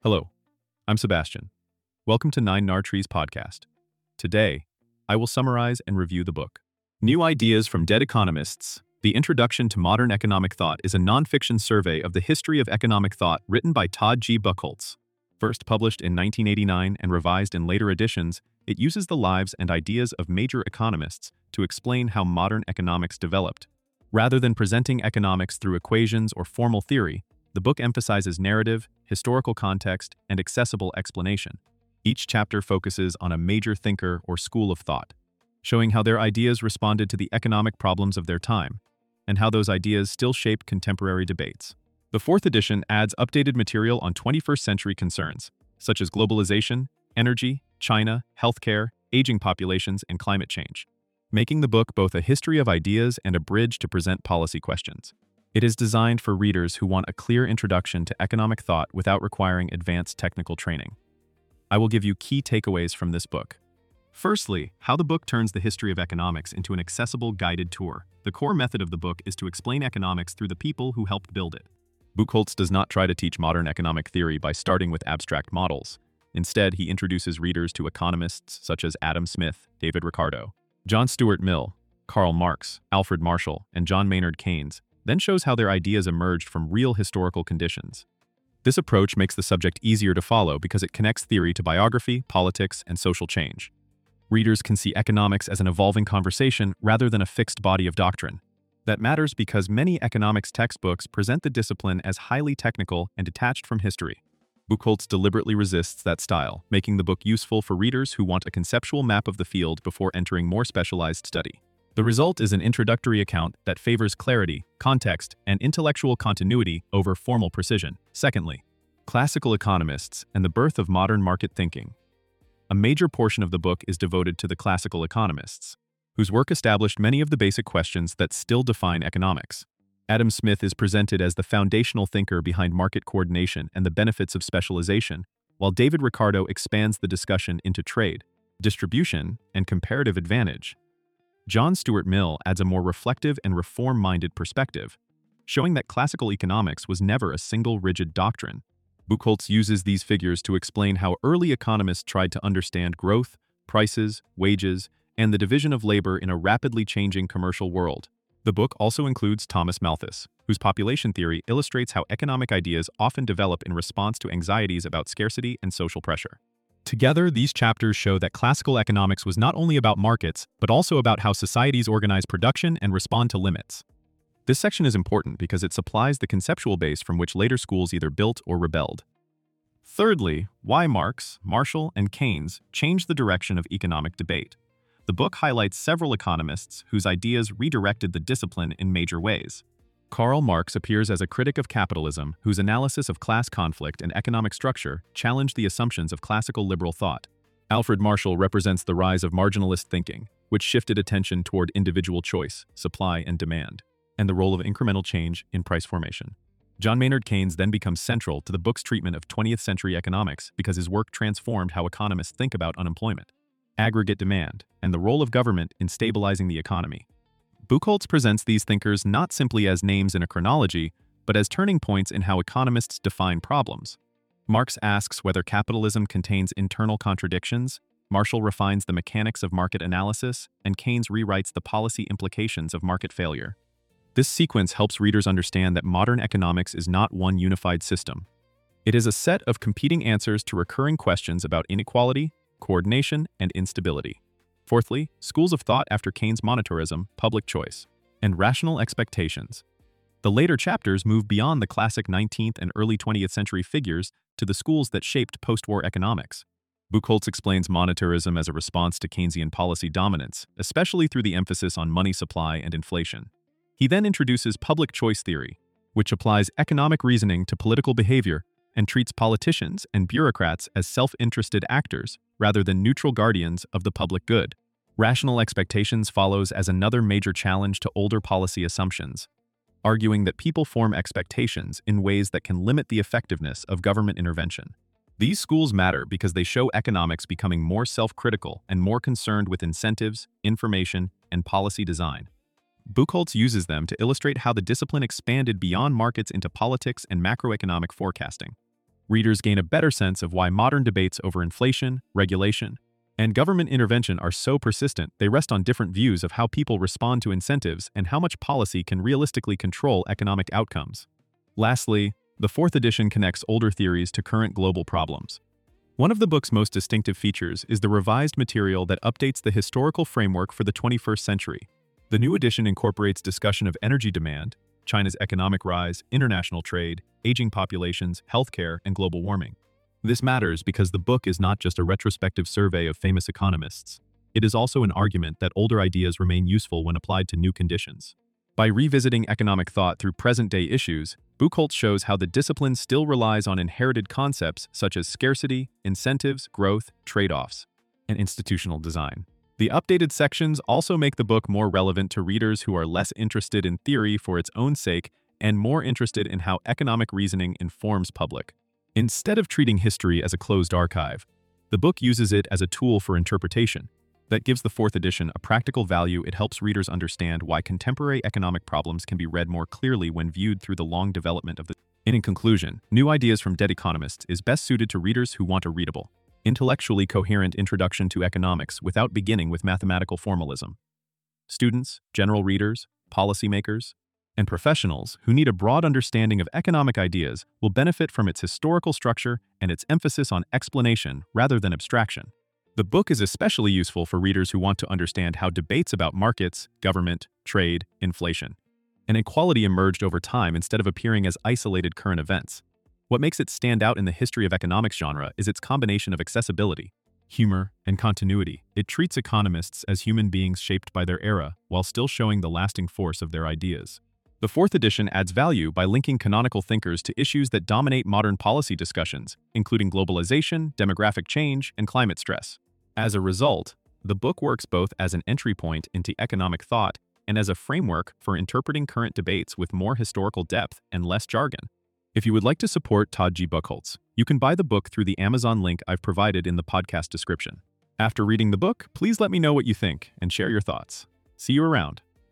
Hello, I'm Sebastian. Welcome to Nine Nar Trees podcast. Today, I will summarize and review the book. New Ideas from Dead Economists. The Introduction to Modern Economic Thought is a nonfiction survey of the history of economic thought written by Todd G. Buchholz. First published in 1989 and revised in later editions, it uses the lives and ideas of major economists to explain how modern economics developed. Rather than presenting economics through equations or formal theory, the book emphasizes narrative, historical context, and accessible explanation. Each chapter focuses on a major thinker or school of thought, showing how their ideas responded to the economic problems of their time, and how those ideas still shape contemporary debates. The fourth edition adds updated material on 21st century concerns, such as globalization, energy, China, healthcare, aging populations, and climate change, making the book both a history of ideas and a bridge to present policy questions. It is designed for readers who want a clear introduction to economic thought without requiring advanced technical training. I will give you key takeaways from this book. Firstly, how the book turns the history of economics into an accessible guided tour. The core method of the book is to explain economics through the people who helped build it. Buchholz does not try to teach modern economic theory by starting with abstract models. Instead, he introduces readers to economists such as Adam Smith, David Ricardo, John Stuart Mill, Karl Marx, Alfred Marshall, and John Maynard Keynes, then shows how their ideas emerged from real historical conditions. This approach makes the subject easier to follow because it connects theory to biography, politics, and social change. Readers can see economics as an evolving conversation rather than a fixed body of doctrine. That matters because many economics textbooks present the discipline as highly technical and detached from history. Buchholz deliberately resists that style, making the book useful for readers who want a conceptual map of the field before entering more specialized study. The result is an introductory account that favors clarity, context, and intellectual continuity over formal precision. Secondly, classical economists and the birth of modern market thinking. A major portion of the book is devoted to the classical economists, whose work established many of the basic questions that still define economics. Adam Smith is presented as the foundational thinker behind market coordination and the benefits of specialization, while David Ricardo expands the discussion into trade, distribution, and comparative advantage. John Stuart Mill adds a more reflective and reform-minded perspective, showing that classical economics was never a single rigid doctrine. Buchholz uses these figures to explain how early economists tried to understand growth, prices, wages, and the division of labor in a rapidly changing commercial world. The book also includes Thomas Malthus, whose population theory illustrates how economic ideas often develop in response to anxieties about scarcity and social pressure. Together, these chapters show that classical economics was not only about markets, but also about how societies organize production and respond to limits. This section is important because it supplies the conceptual base from which later schools either built or rebelled. Thirdly, why Marx, Marshall, and Keynes changed the direction of economic debate. The book highlights several economists whose ideas redirected the discipline in major ways. Karl Marx appears as a critic of capitalism whose analysis of class conflict and economic structure challenged the assumptions of classical liberal thought. Alfred Marshall represents the rise of marginalist thinking, which shifted attention toward individual choice, supply and demand, and the role of incremental change in price formation. John Maynard Keynes then becomes central to the book's treatment of 20th century economics because his work transformed how economists think about unemployment, aggregate demand, and the role of government in stabilizing the economy. Buchholz presents these thinkers not simply as names in a chronology, but as turning points in how economists define problems. Marx asks whether capitalism contains internal contradictions, Marshall refines the mechanics of market analysis, and Keynes rewrites the policy implications of market failure. This sequence helps readers understand that modern economics is not one unified system. It is a set of competing answers to recurring questions about inequality, coordination, and instability. Fourthly, schools of thought after Keynes' monetarism, public choice, and rational expectations. The later chapters move beyond the classic 19th and early 20th century figures to the schools that shaped post-war economics. Buchholz explains monetarism as a response to Keynesian policy dominance, especially through the emphasis on money supply and inflation. He then introduces public choice theory, which applies economic reasoning to political behavior and treats politicians and bureaucrats as self-interested actors rather than neutral guardians of the public good. Rational expectations follows as another major challenge to older policy assumptions, arguing that people form expectations in ways that can limit the effectiveness of government intervention. These schools matter because they show economics becoming more self-critical and more concerned with incentives, information, and policy design. Buchholz uses them to illustrate how the discipline expanded beyond markets into politics and macroeconomic forecasting. Readers gain a better sense of why modern debates over inflation, regulation, and government intervention are so persistent. They rest on different views of how people respond to incentives and how much policy can realistically control economic outcomes. Lastly, the fourth edition connects older theories to current global problems. One of the book's most distinctive features is the revised material that updates the historical framework for the 21st century. The new edition incorporates discussion of energy demand, China's economic rise, international trade, aging populations, healthcare, and global warming. This matters because the book is not just a retrospective survey of famous economists. It is also an argument that older ideas remain useful when applied to new conditions. By revisiting economic thought through present-day issues, Buchholz shows how the discipline still relies on inherited concepts such as scarcity, incentives, growth, trade-offs, and institutional design. The updated sections also make the book more relevant to readers who are less interested in theory for its own sake and more interested in how economic reasoning informs public. Instead of treating history as a closed archive, the book uses it as a tool for interpretation. That gives the fourth edition a practical value. It helps readers understand why contemporary economic problems can be read more clearly when viewed through the long development of the. In conclusion, New Ideas from Dead Economists is best suited to readers who want a readable, intellectually coherent introduction to economics without beginning with mathematical formalism. Students, general readers, policymakers, and professionals who need a broad understanding of economic ideas will benefit from its historical structure and its emphasis on explanation rather than abstraction. The book is especially useful for readers who want to understand how debates about markets, government, trade, inflation, and inequality emerged over time instead of appearing as isolated current events. What makes it stand out in the history of economics genre is its combination of accessibility, humor, and continuity. It treats economists as human beings shaped by their era while still showing the lasting force of their ideas. The fourth edition adds value by linking canonical thinkers to issues that dominate modern policy discussions, including globalization, demographic change, and climate stress. As a result, the book works both as an entry point into economic thought and as a framework for interpreting current debates with more historical depth and less jargon. If you would like to support Todd G. Buchholz, you can buy the book through the Amazon link I've provided in the podcast description. After reading the book, please let me know what you think and share your thoughts. See you around.